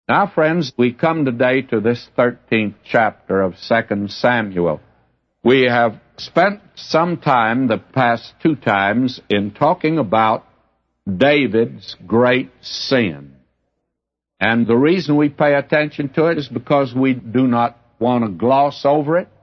Now, friends, we come today to this 13th chapter of 2 Samuel. We have spent some time, the past two times, in talking about David's great sin. And the reason we pay attention to it is because we do not want to gloss over it.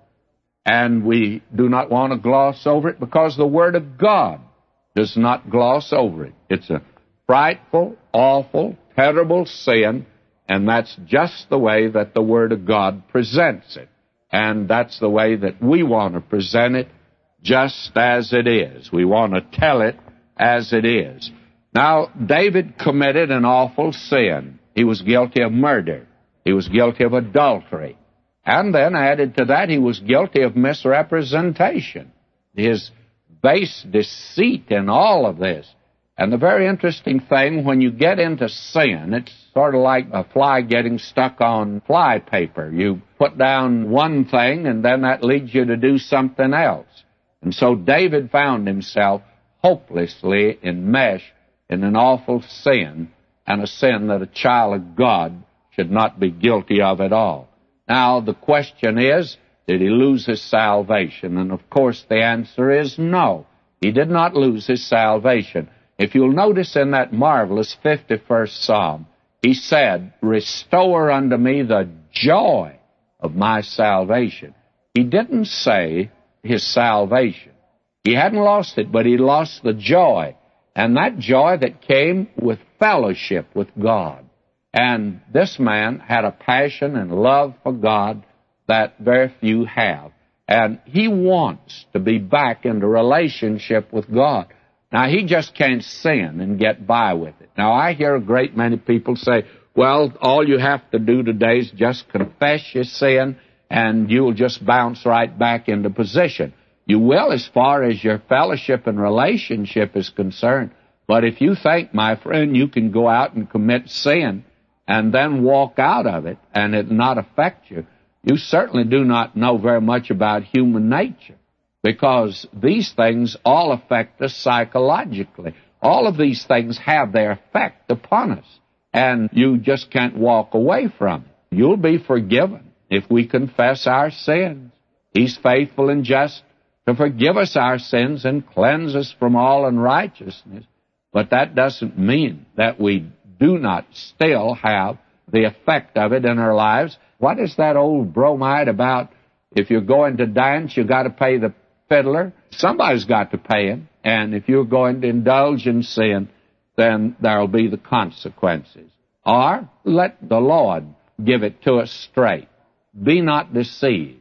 And we do not want to gloss over it because the Word of God does not gloss over it. It's a frightful, awful, terrible sin, and that's just the way that the Word of God presents it. And that's the way that we want to present it, just as it is. We want to tell it as it is. Now, David committed an awful sin. He was guilty of murder. He was guilty of adultery. And then, added to that, he was guilty of misrepresentation. His base deceit in all of this. And the very interesting thing, when you get into sin, it's sort of like a fly getting stuck on fly paper. You put down one thing, and then that leads you to do something else. And so David found himself hopelessly enmeshed in an awful sin, and a sin that a child of God should not be guilty of at all. Now, the question is, did he lose his salvation? And, of course, the answer is no. He did not lose his salvation. If you'll notice in that marvelous 51st Psalm, he said, "Restore unto me the joy of my salvation." He didn't say his salvation. He hadn't lost it, but he lost the joy. And that joy that came with fellowship with God. And this man had a passion and love for God that very few have. And he wants to be back into relationship with God. Now, he just can't sin and get by with it. Now, I hear a great many people say, well, all you have to do today is just confess your sin, and you'll just bounce right back into position. You will as far as your fellowship and relationship is concerned. But if you think, my friend, you can go out and commit sin and then walk out of it and it not affect you, you certainly do not know very much about human nature, because these things all affect us psychologically. All of these things have their effect upon us, and you just can't walk away from it. You'll be forgiven if we confess our sins. He's faithful and just to forgive us our sins and cleanse us from all unrighteousness. But that doesn't mean that we do not still have the effect of it in our lives. What is that old bromide about? If you're going to dance, you got to pay the fiddler. Somebody's got to pay him. And if you're going to indulge in sin, then there'll be the consequences. Or let the Lord give it to us straight. Be not deceived.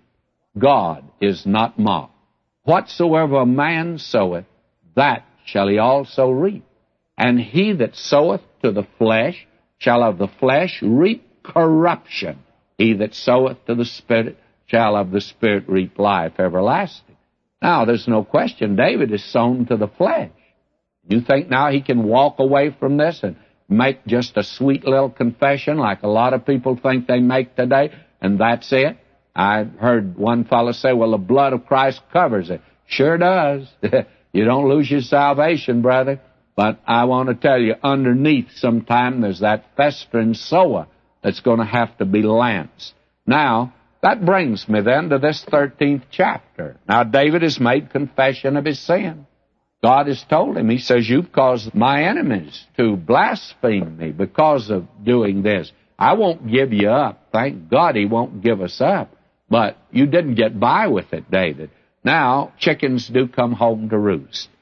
God is not mocked. Whatsoever a man soweth, that shall he also reap. And he that soweth to the flesh shall of the flesh reap corruption. He that soweth to the Spirit shall of the Spirit reap life everlasting. Now, there's no question David is sown to the flesh. You think now he can walk away from this and make just a sweet little confession like a lot of people think they make today, and that's it? I heard one fellow say, well, the blood of Christ covers it. Sure does. You don't lose your salvation, brother. But I want to tell you, underneath sometime there's that festering sower that's going to have to be lanced. Now, that brings me then to this 13th chapter. Now, David has made confession of his sin. God has told him, he says, you've caused my enemies to blaspheme me because of doing this. I won't give you up. Thank God he won't give us up. But you didn't get by with it, David. Now, chickens do come home to roost.